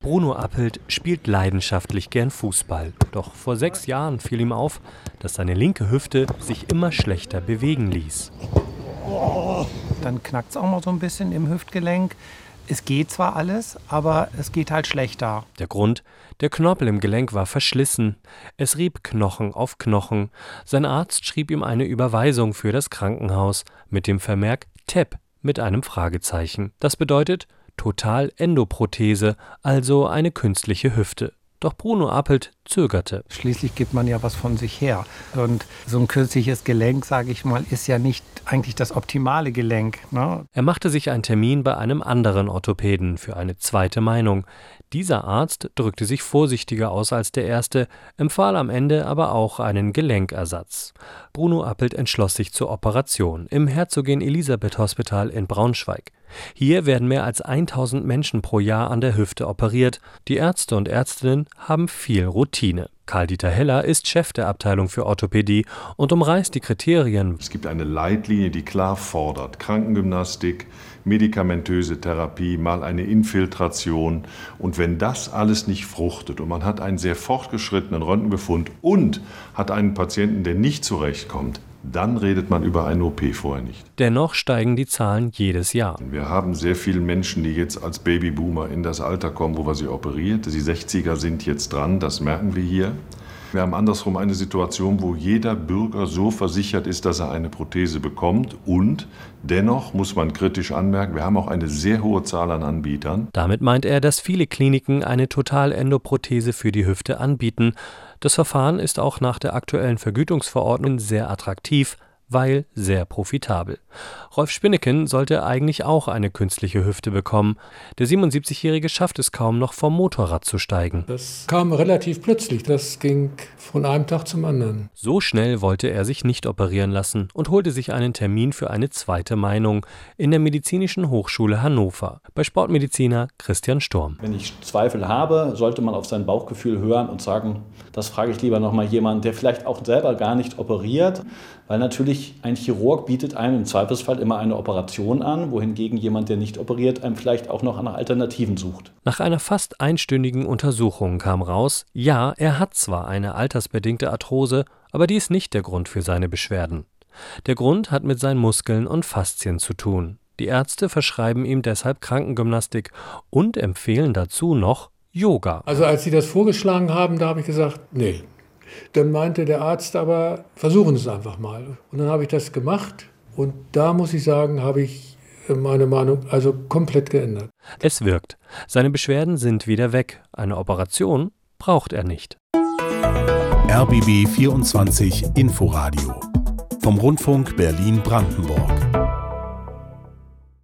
Bruno Appelt spielt leidenschaftlich gern Fußball. Doch vor 6 Jahren fiel ihm auf, dass seine linke Hüfte sich immer schlechter bewegen ließ. Dann knackt es auch mal so ein bisschen im Hüftgelenk. Es geht zwar alles, aber es geht halt schlechter. Der Grund? Der Knorpel im Gelenk war verschlissen. Es rieb Knochen auf Knochen. Sein Arzt schrieb ihm eine Überweisung für das Krankenhaus mit dem Vermerk TEP mit einem Fragezeichen. Das bedeutet Totalendoprothese, also eine künstliche Hüfte. Doch Bruno Appelt zögerte. Schließlich gibt man ja was von sich her. Und so ein künstliches Gelenk, sage ich mal, ist ja nicht eigentlich das optimale Gelenk, ne? Er machte sich einen Termin bei einem anderen Orthopäden für eine zweite Meinung. Dieser Arzt drückte sich vorsichtiger aus als der erste, empfahl am Ende aber auch einen Gelenkersatz. Bruno Appelt entschloss sich zur Operation im Herzogin-Elisabeth-Hospital in Braunschweig. Hier werden mehr als 1000 Menschen pro Jahr an der Hüfte operiert. Die Ärzte und Ärztinnen haben viel Routine. Karl-Dieter Heller ist Chef der Abteilung für Orthopädie und umreißt die Kriterien. Es gibt eine Leitlinie, die klar fordert: Krankengymnastik, medikamentöse Therapie, mal eine Infiltration. Und wenn das alles nicht fruchtet und man hat einen sehr fortgeschrittenen Röntgenbefund und hat einen Patienten, der nicht zurechtkommt, dann redet man über eine OP vorher nicht. Dennoch steigen die Zahlen jedes Jahr. Wir haben sehr viele Menschen, die jetzt als Babyboomer in das Alter kommen, wo wir sie operiert. Die 60er sind jetzt dran, das merken wir hier. Wir haben andersrum eine Situation, wo jeder Bürger so versichert ist, dass er eine Prothese bekommt. Und dennoch muss man kritisch anmerken, wir haben auch eine sehr hohe Zahl an Anbietern. Damit meint er, dass viele Kliniken eine Totalendoprothese für die Hüfte anbieten. Das Verfahren ist auch nach der aktuellen Vergütungsverordnung sehr attraktiv, weil sehr profitabel. Rolf Spinneken sollte eigentlich auch eine künstliche Hüfte bekommen. Der 77-Jährige schafft es kaum noch vom Motorrad zu steigen. Das kam relativ plötzlich, das ging von einem Tag zum anderen. So schnell wollte er sich nicht operieren lassen und holte sich einen Termin für eine zweite Meinung in der Medizinischen Hochschule Hannover bei Sportmediziner Christian Sturm. Wenn ich Zweifel habe, sollte man auf sein Bauchgefühl hören und sagen, das frage ich lieber nochmal jemanden, der vielleicht auch selber gar nicht operiert, weil natürlich ein Chirurg bietet einem im Zweifelsfall immer eine Operation an, wohingegen jemand, der nicht operiert, einem vielleicht auch noch nach Alternativen sucht. Nach einer fast einstündigen Untersuchung kam raus, ja, er hat zwar eine altersbedingte Arthrose, aber die ist nicht der Grund für seine Beschwerden. Der Grund hat mit seinen Muskeln und Faszien zu tun. Die Ärzte verschreiben ihm deshalb Krankengymnastik und empfehlen dazu noch Yoga. Also als sie das vorgeschlagen haben, da habe ich gesagt, nee. Dann meinte der Arzt aber, versuchen Sie es einfach mal. Und dann habe ich das gemacht und da muss ich sagen, habe ich meine Meinung also komplett geändert. Es wirkt. Seine Beschwerden sind wieder weg. Eine Operation braucht er nicht. RBB 24 Inforadio vom Rundfunk Berlin-Brandenburg.